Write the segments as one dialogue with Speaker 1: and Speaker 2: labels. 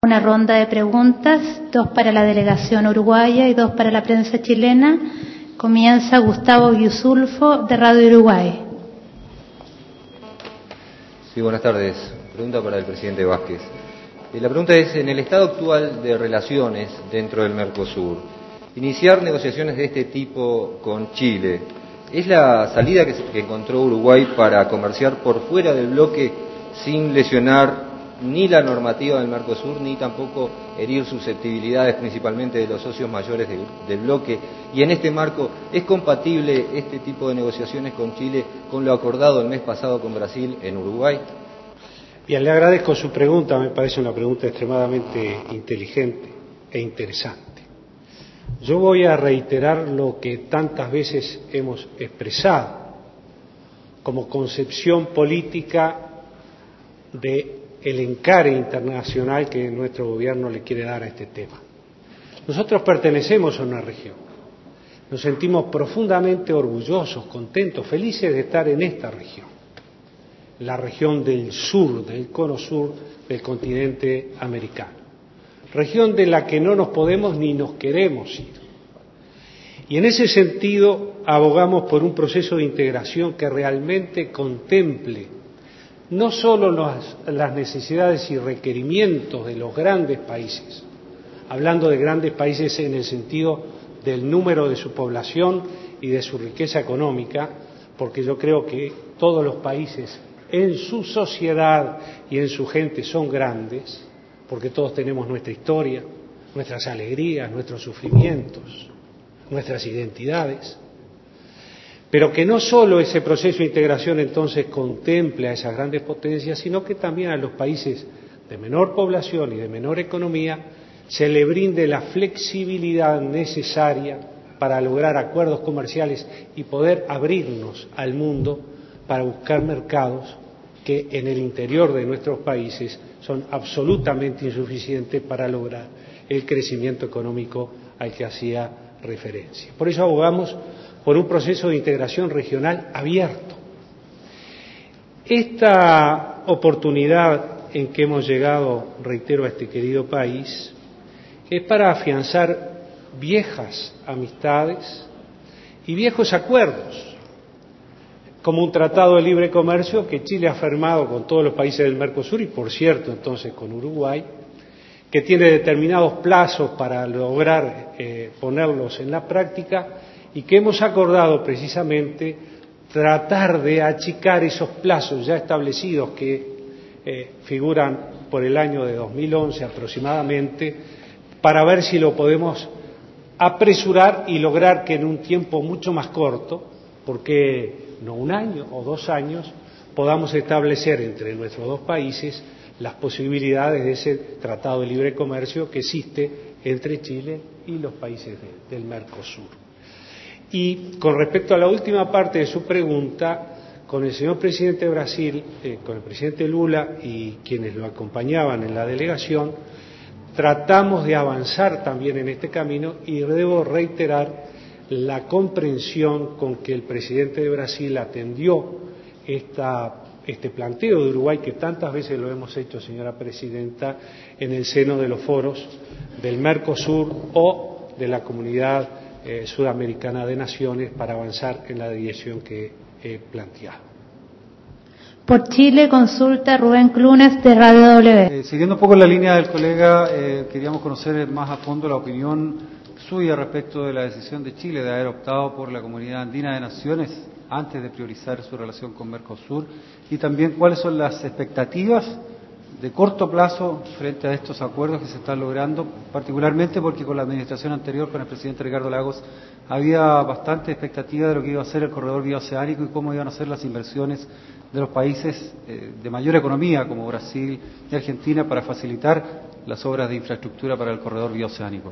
Speaker 1: Una ronda de preguntas, 2 para la delegación uruguaya y 2 para la prensa chilena. Comienza Gustavo Giusulfo, de Radio Uruguay.
Speaker 2: Sí, buenas tardes. Pregunta para el presidente Vázquez. La pregunta es, en el estado actual de relaciones dentro del Mercosur, iniciar negociaciones de este tipo con Chile, ¿es la salida que encontró Uruguay para comerciar por fuera del bloque sin lesionar ni la normativa del Mercosur, ni tampoco herir susceptibilidades principalmente de los socios mayores del bloque? Y en este marco, ¿es compatible este tipo de negociaciones con Chile con lo acordado el mes pasado con Brasil en Uruguay?
Speaker 3: Bien, le agradezco su pregunta, me parece una pregunta extremadamente inteligente e interesante. Yo voy a reiterar lo que tantas veces hemos expresado como concepción política del encare internacional que nuestro gobierno le quiere dar a este tema. Nosotros pertenecemos a una región, nos sentimos profundamente orgullosos, contentos, felices de estar en esta región, la región del sur, del cono sur del continente americano, región de la que no nos podemos ni nos queremos ir. Y en ese sentido abogamos por un proceso de integración que realmente contemple no solo las necesidades y requerimientos de los grandes países, hablando de grandes países en el sentido del número de su población y de su riqueza económica, porque yo creo que todos los países en su sociedad y en su gente son grandes, porque todos tenemos nuestra historia, nuestras alegrías, nuestros sufrimientos, nuestras identidades, pero que no solo ese proceso de integración entonces contemple a esas grandes potencias, sino que también a los países de menor población y de menor economía se le brinde la flexibilidad necesaria para lograr acuerdos comerciales y poder abrirnos al mundo para buscar mercados que en el interior de nuestros países son absolutamente insuficientes para lograr el crecimiento económico al que hacía referencia. Por eso abogamos por un proceso de integración regional abierto. Esta oportunidad en que hemos llegado, reitero, a este querido país, es para afianzar viejas amistades y viejos acuerdos, como un tratado de libre comercio que Chile ha firmado con todos los países del Mercosur y, por cierto, entonces con Uruguay, que tiene determinados plazos para lograr ponerlos en la práctica y que hemos acordado precisamente tratar de achicar esos plazos ya establecidos que figuran por el año de 2011 aproximadamente, para ver si lo podemos apresurar y lograr que en un tiempo mucho más corto, porque no 1 año o 2 años, podamos establecer entre nuestros dos países las posibilidades de ese tratado de libre comercio que existe entre Chile y los países del Mercosur. Y con respecto a la última parte de su pregunta, con el señor presidente de Brasil, con el presidente Lula y quienes lo acompañaban en la delegación, tratamos de avanzar también en este camino y debo reiterar la comprensión con que el presidente de Brasil atendió este planteo de Uruguay, que tantas veces lo hemos hecho, señora presidenta, en el seno de los foros del Mercosur o de la Comunidad Sudamericana de Naciones, para avanzar en la dirección que he planteado.
Speaker 1: Por Chile, consulta Rubén Clunes, de Radio W.
Speaker 4: Siguiendo un poco la línea del colega, queríamos conocer más a fondo la opinión suya respecto de la decisión de Chile de haber optado por la Comunidad Andina de Naciones antes de priorizar su relación con Mercosur, y también cuáles son las expectativas de corto plazo frente a estos acuerdos que se están logrando, particularmente porque con la administración anterior, con el presidente Ricardo Lagos, había bastante expectativa de lo que iba a ser el corredor bioceánico y cómo iban a ser las inversiones de los países de mayor economía como Brasil y Argentina para facilitar las obras de infraestructura para el corredor bioceánico.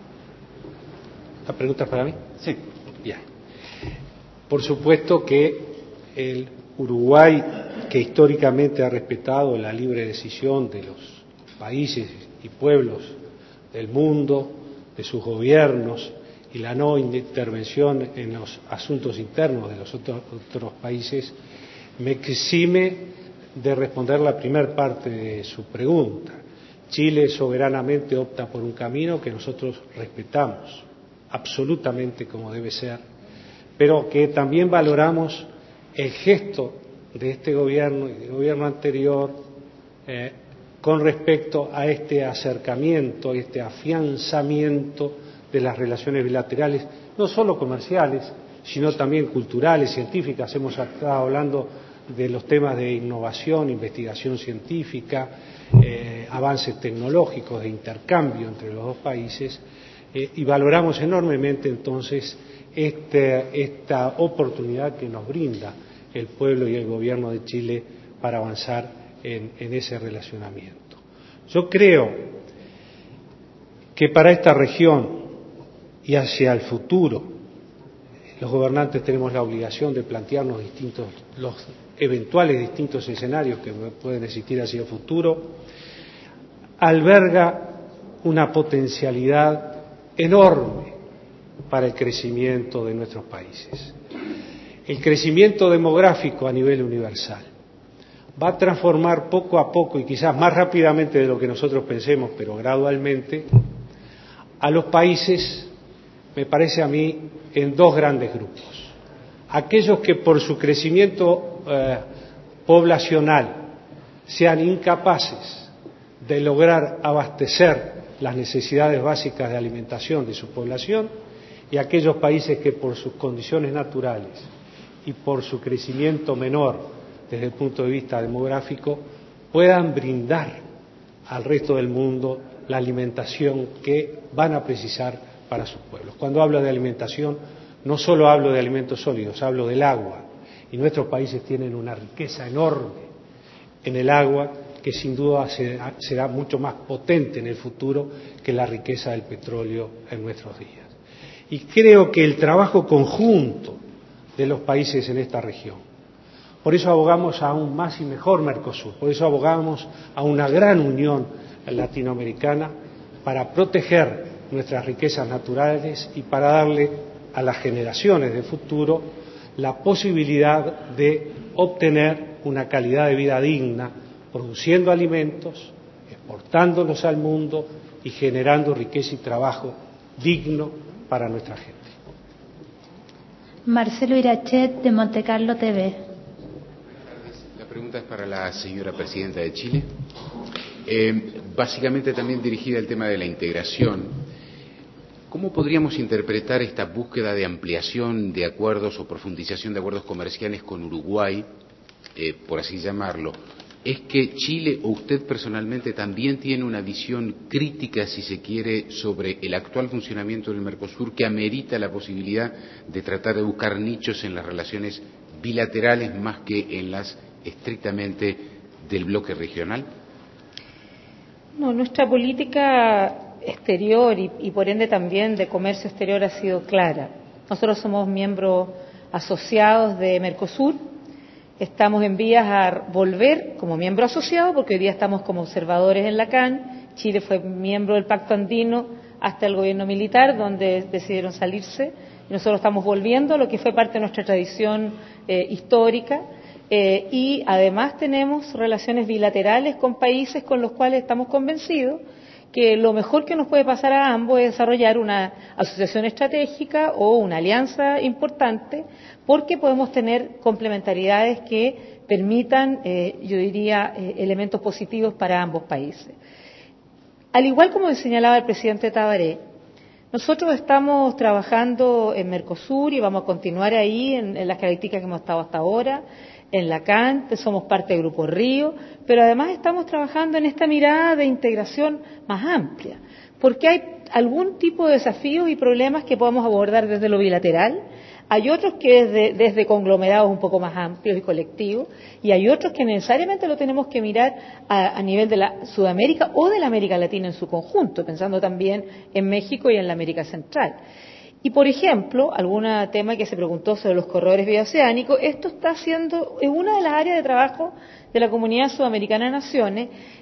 Speaker 3: ¿La pregunta es para mí?
Speaker 4: Sí.
Speaker 3: Bien. Por supuesto que el Uruguay, que históricamente ha respetado la libre decisión de los países y pueblos del mundo, de sus gobiernos y la no intervención en los asuntos internos de los otros países, me exime de responder la primera parte de su pregunta. Chile soberanamente opta por un camino que nosotros respetamos absolutamente como debe ser, pero que también valoramos el gesto de este gobierno y del gobierno anterior con respecto a este acercamiento, este afianzamiento de las relaciones bilaterales, no solo comerciales, sino también culturales, científicas. Hemos estado hablando de los temas de innovación, investigación científica, avances tecnológicos, de intercambio entre los dos países, y valoramos enormemente entonces esta oportunidad que nos brinda el pueblo y el gobierno de Chile para avanzar en ese relacionamiento. Yo creo que para esta región y hacia el futuro, los gobernantes tenemos la obligación de plantearnos los eventuales distintos escenarios que pueden existir hacia el futuro, alberga una potencialidad enorme para el crecimiento de nuestros países. El crecimiento demográfico a nivel universal va a transformar poco a poco y quizás más rápidamente de lo que nosotros pensemos, pero gradualmente, a los países, me parece a mí, en dos grandes grupos. Aquellos que por su crecimiento poblacional sean incapaces de lograr abastecer las necesidades básicas de alimentación de su población, y aquellos países que por sus condiciones naturales y por su crecimiento menor desde el punto de vista demográfico puedan brindar al resto del mundo la alimentación que van a precisar para sus pueblos. Cuando hablo de alimentación, no solo hablo de alimentos sólidos, hablo del agua, y nuestros países tienen una riqueza enorme en el agua que sin duda será mucho más potente en el futuro que la riqueza del petróleo en nuestros días. Y creo que el trabajo conjunto de los países en esta región, por eso abogamos a un más y mejor Mercosur, por eso abogamos a una gran unión latinoamericana para proteger nuestras riquezas naturales y para darle a las generaciones de futuro la posibilidad de obtener una calidad de vida digna, produciendo alimentos, exportándolos al mundo y generando riqueza y trabajo digno para nuestra gente.
Speaker 1: Marcelo Irachet, de Monte Carlo TV.
Speaker 5: La pregunta es para la señora presidenta de Chile. Básicamente también dirigida al tema de la integración. ¿Cómo podríamos interpretar esta búsqueda de ampliación de acuerdos o profundización de acuerdos comerciales con Uruguay, por así llamarlo? ¿Es que Chile o usted personalmente también tiene una visión crítica, si se quiere, sobre el actual funcionamiento del Mercosur que amerita la posibilidad de tratar de buscar nichos en las relaciones bilaterales más que en las estrictamente del bloque regional?
Speaker 6: No, nuestra política exterior y por ende también de comercio exterior ha sido clara. Nosotros somos miembros asociados de Mercosur. Estamos en vías a volver como miembro asociado, porque hoy día estamos como observadores en la CAN. Chile fue miembro del Pacto Andino hasta el gobierno militar, donde decidieron salirse. Y nosotros estamos volviendo a lo que fue parte de nuestra tradición histórica. Y además tenemos relaciones bilaterales con países con los cuales estamos convencidos que lo mejor que nos puede pasar a ambos es desarrollar una asociación estratégica o una alianza importante, porque podemos tener complementariedades que permitan, yo diría, elementos positivos para ambos países. Al igual como señalaba el presidente Tabaré, nosotros estamos trabajando en Mercosur y vamos a continuar ahí en las características que hemos estado hasta ahora, en la CAN, somos parte del Grupo Río, pero además estamos trabajando en esta mirada de integración más amplia, porque hay algún tipo de desafíos y problemas que podemos abordar desde lo bilateral, hay otros que desde conglomerados un poco más amplios y colectivos, y hay otros que necesariamente lo tenemos que mirar a nivel de la Sudamérica o de la América Latina en su conjunto, pensando también en México y en la América Central. Y, por ejemplo, algún tema que se preguntó sobre los corredores bioceánicos, esto está siendo una de las áreas de trabajo de la Comunidad Sudamericana de Naciones,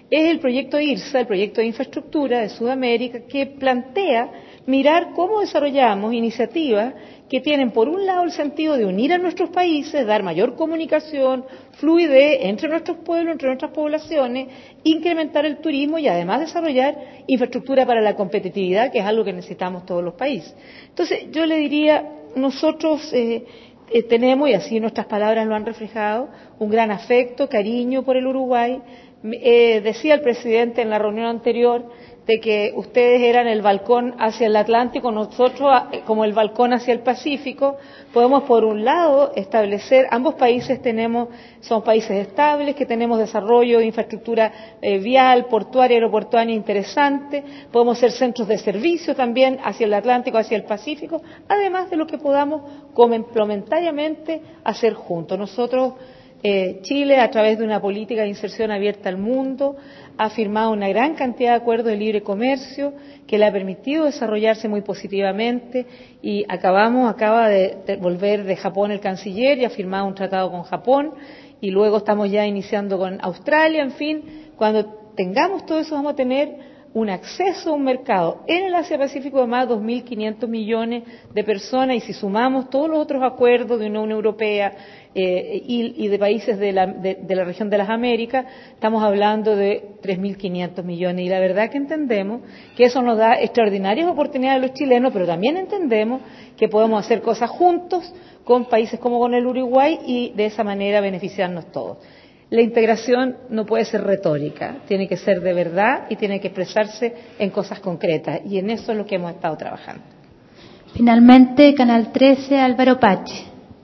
Speaker 6: es el proyecto IRSA, el proyecto de infraestructura de Sudamérica, que plantea mirar cómo desarrollamos iniciativas que tienen, por un lado, el sentido de unir a nuestros países, dar mayor comunicación, fluidez entre nuestros pueblos, entre nuestras poblaciones, incrementar el turismo y además desarrollar infraestructura para la competitividad, que es algo que necesitamos todos los países. Entonces, yo le diría, nosotros tenemos, y así nuestras palabras lo han reflejado, un gran afecto, cariño por el Uruguay. Decía el presidente en la reunión anterior de que ustedes eran el balcón hacia el Atlántico, nosotros como el balcón hacia el Pacífico. Podemos, por un lado, establecer, ambos países son países estables, que tenemos desarrollo de infraestructura vial, portuaria, aeroportuaria interesante, podemos ser centros de servicio también hacia el Atlántico, hacia el Pacífico, además de lo que podamos complementariamente hacer juntos. Nosotros, Chile, a través de una política de inserción abierta al mundo, ha firmado una gran cantidad de acuerdos de libre comercio que le ha permitido desarrollarse muy positivamente, y acaba de volver de Japón el canciller y ha firmado un tratado con Japón, y luego estamos ya iniciando con Australia. En fin, cuando tengamos todo eso vamos a tener un acceso a un mercado en el Asia-Pacífico de más de 2.500 millones de personas, y si sumamos todos los otros acuerdos de Unión Europea y de países de la región de las Américas, estamos hablando de 3.500 millones. Y la verdad que entendemos que eso nos da extraordinarias oportunidades a los chilenos, pero también entendemos que podemos hacer cosas juntos con países como con el Uruguay y de esa manera beneficiarnos todos. La integración no puede ser retórica, tiene que ser de verdad y tiene que expresarse en cosas concretas, y en eso es lo que hemos estado trabajando.
Speaker 1: Finalmente, Canal 13, Álvaro Pache.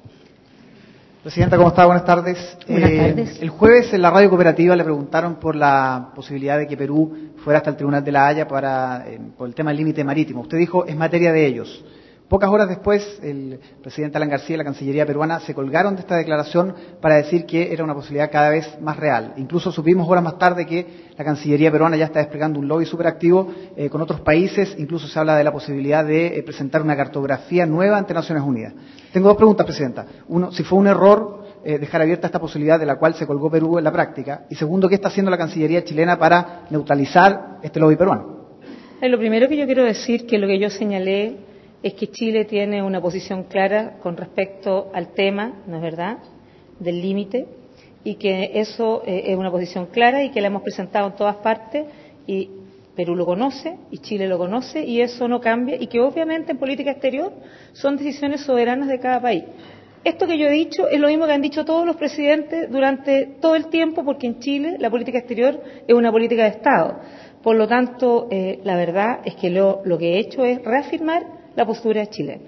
Speaker 7: Presidenta, ¿cómo está? Buenas tardes.
Speaker 1: Buenas tardes.
Speaker 7: El jueves en la radio cooperativa le preguntaron por la posibilidad de que Perú fuera hasta el Tribunal de la Haya por el tema del límite marítimo. Usted dijo, es materia de ellos. Pocas horas después, el presidente Alan García y la Cancillería peruana se colgaron de esta declaración para decir que era una posibilidad cada vez más real. Incluso supimos horas más tarde que la Cancillería peruana ya está desplegando un lobby superactivo con otros países. Incluso se habla de la posibilidad de presentar una cartografía nueva ante Naciones Unidas. Tengo dos preguntas, Presidenta. Uno, si fue un error dejar abierta esta posibilidad de la cual se colgó Perú en la práctica. Y segundo, ¿qué está haciendo la Cancillería chilena para neutralizar este lobby peruano?
Speaker 6: Lo primero que yo quiero decir, que lo que yo señalé es que Chile tiene una posición clara con respecto al tema, ¿no es verdad?, del límite, y que eso es una posición clara y que la hemos presentado en todas partes, y Perú lo conoce y Chile lo conoce, y eso no cambia, y que obviamente en política exterior son decisiones soberanas de cada país. Esto que yo he dicho es lo mismo que han dicho todos los presidentes durante todo el tiempo, porque en Chile la política exterior es una política de Estado. Por lo tanto, la verdad es que lo que he hecho es reafirmar la postura chilena.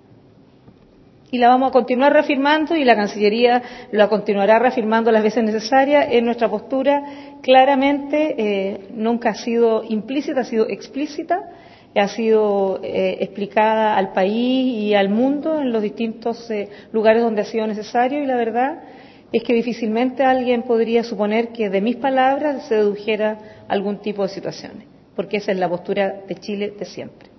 Speaker 6: Y la vamos a continuar reafirmando, y la Cancillería la continuará reafirmando las veces necesarias. En nuestra postura claramente nunca ha sido implícita, ha sido explícita, ha sido explicada al país y al mundo en los distintos lugares donde ha sido necesario, y la verdad es que difícilmente alguien podría suponer que de mis palabras se dedujera algún tipo de situaciones, porque esa es la postura de Chile de siempre.